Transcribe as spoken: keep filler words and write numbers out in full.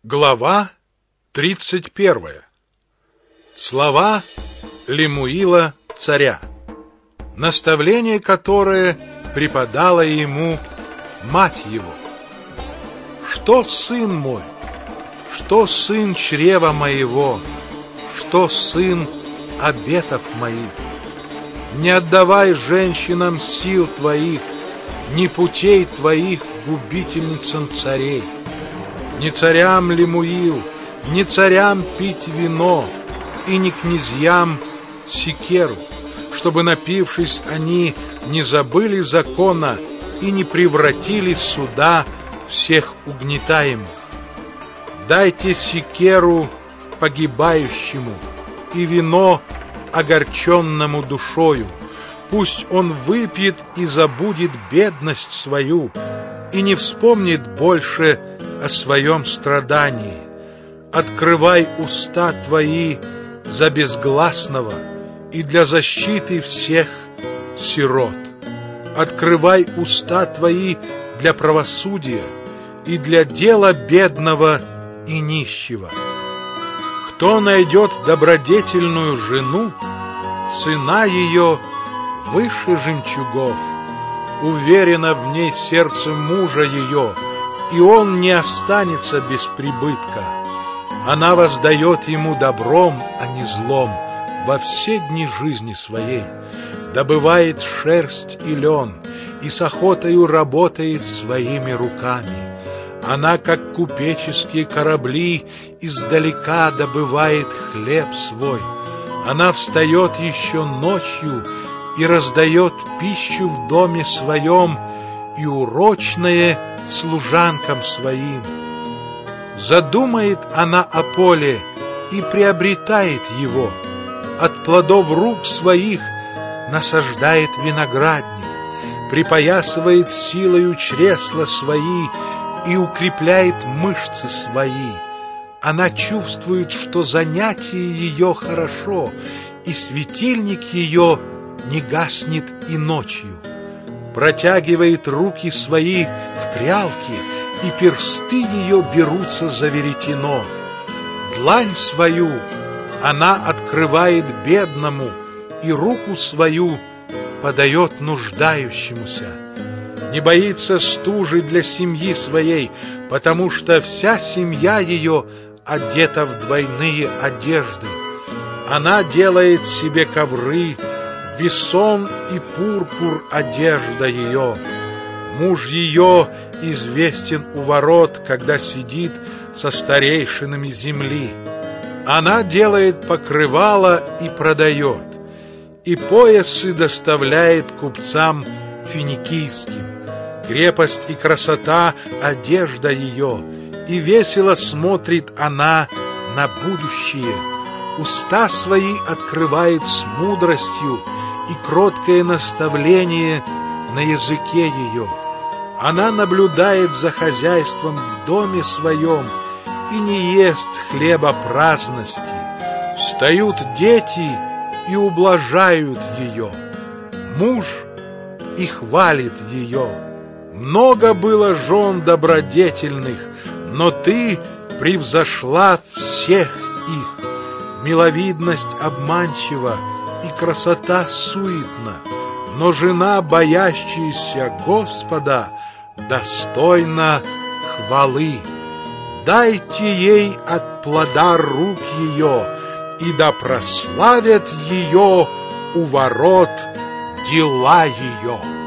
Глава тридцать первая. Слова Лемуила царя, наставление, которое преподала ему мать его. Что сын мой, что сын чрева моего, что сын обетов моих? Не отдавай женщинам сил твоих, ни путей твоих губительницам царей. Не царям Лемуил, не царям пить вино, и не князьям секеру, чтобы, напившись, они не забыли закона и не превратили суда всех угнетаемых. Дайте секеру погибающему и вино огорченному душою. Пусть он выпьет и забудет бедность свою, и не вспомнит больше о своем страдании. Открывай уста твои за безгласного и для защиты всех сирот. Открывай уста твои для правосудия и для дела бедного и нищего. Кто найдет добродетельную жену, цена ее выше жемчугов. Уверено в ней сердце мужа ее, и он не останется без прибытка. Она воздает ему добром, а не злом во все дни жизни своей. Добывает шерсть и лен, и с охотою работает своими руками. Она, как купеческие корабли, издалека добывает хлеб свой. Она встает еще ночью и раздает пищу в доме своем, и урочное служанкам своим. Задумает она о поле и приобретает его, от плодов рук своих насаждает виноградник, припоясывает силою чресла свои и укрепляет мышцы свои. Она чувствует, что занятие ее хорошо, и светильник ее не гаснет и ночью. Протягивает руки свои к прялке, и персты ее берутся за веретено. Длань свою она открывает бедному, и руку свою подает нуждающемуся. Не боится стужи для семьи своей, потому что вся семья ее одета в двойные одежды. Она делает себе ковры, весон и пурпур одежда ее. Муж ее известен у ворот, когда сидит со старейшинами земли. Она делает покрывало и продает, и поясы доставляет купцам финикийским. Крепость и красота — одежда ее, и весело смотрит она на будущее. Уста свои открывает с мудростью, и кроткое наставление на языке ее. Она наблюдает за хозяйством в доме своем и не ест хлеба праздности. Встают дети и ублажают ее. Муж и хвалит ее. Много было жен добродетельных, но ты превзошла всех их. Миловидность обманчива и красота суетна, но жена, боящаяся Господа, достойна хвалы. Дайте ей от плода рук ее, и да прославят ее у ворот дела ее.